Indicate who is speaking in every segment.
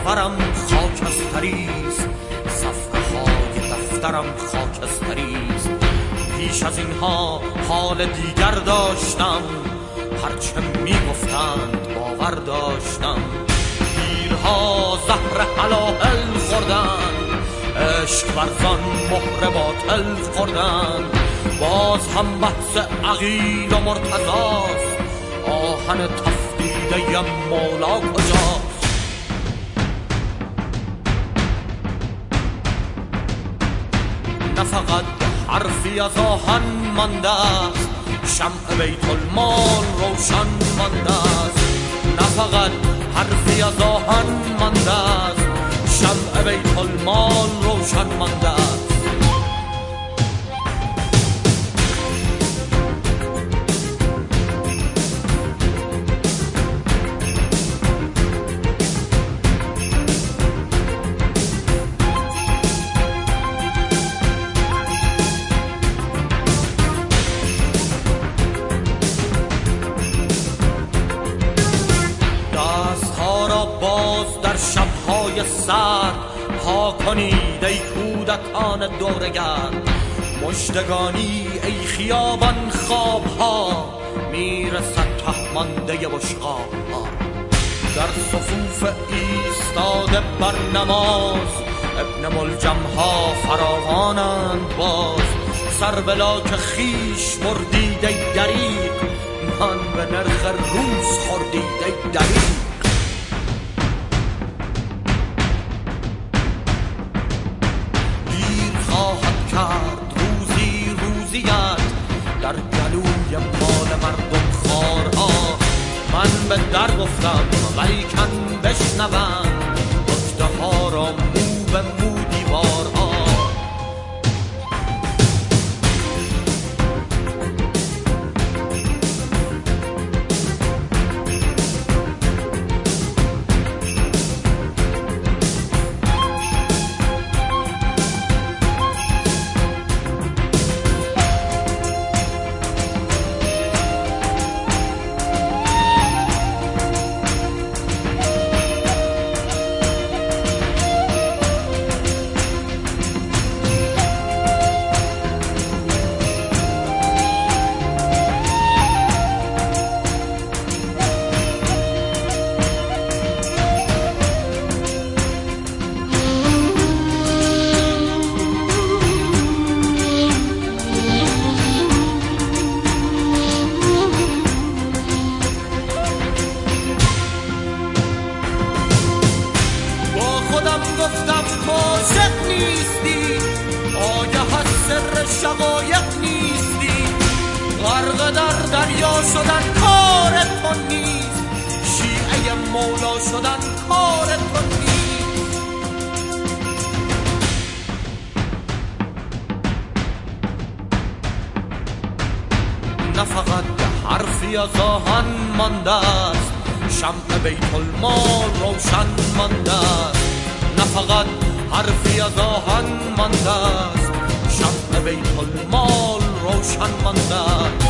Speaker 1: سفرم خاکستریست، صفحه های دفترم خاکستریست. پیش از اینها حال دیگر داشتم، هرچه میگفتند باور داشتم. پیرها زهر حلاحل خوردند، عشق ورزان مهر باطل خوردند. باز هم بحث عقیل و مرتضاست، آهن تفدیده مولا کجاست؟ نه فقط حرفی از آهن مانده است، شمع بیت المال روشن مانده است. نه فقط حرفی از آهن مانده است، شمع بیت المال روشن مانده است. باز در شب‌های سرد ها کنید ای کودکان دورگرد. مژدگانی ای خیابان خواب‌ها، میرسد ته-مانده بشقاب‌ها. در صفوف ایستاده بر نماز، ابن ملجم‌ها فراوانند باز. سر به لاک خویش بردید ای دریغ، نان به نرخ روز خوردید ای دریغ. در گلوی مال مردم خارها، من به در گفتم ولیکن بشنوند، نکته ها را مو به مو دیوارها. گفتم عاشق نیستی، آگه از سر شقایق نیستی. غرق در دریا شدن کار تو نیست، شیعه مولا شدن کار تو نیست. نه فقط حرفی از آهن مانده است، شمع بیت المال روشن مانده است. نه فقط حرفی از آهن مانده است، شمع بیت المال روشن مانده است.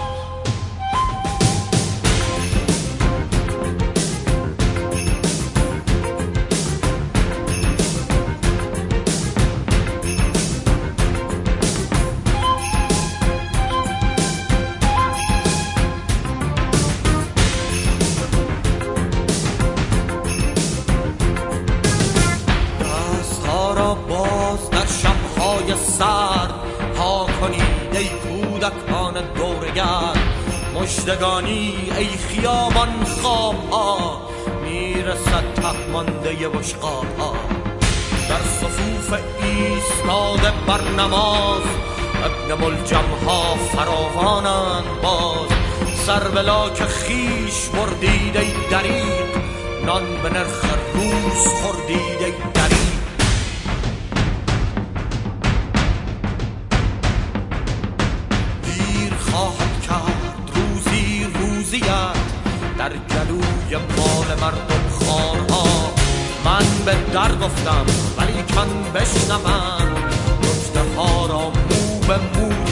Speaker 1: باز در شب‌های سرد ها کنید ای کودکان دورگرد. مژدگانی ای خیابان خواب‌ها، میرسد ته-مانده بشقاب‌ها. در صفوف ایستاده بر نماز، ابن ملجم‌ها فراوانند باز. سر به لاک خویش بردید ای دریغ، نان به نرخ روز خوردید ای دریغ. خواهد کرد روزی روزیت، در گلوی مال مردم خارها. من به در گفتم ولیکن بشنوند، نکته ها را مو به مو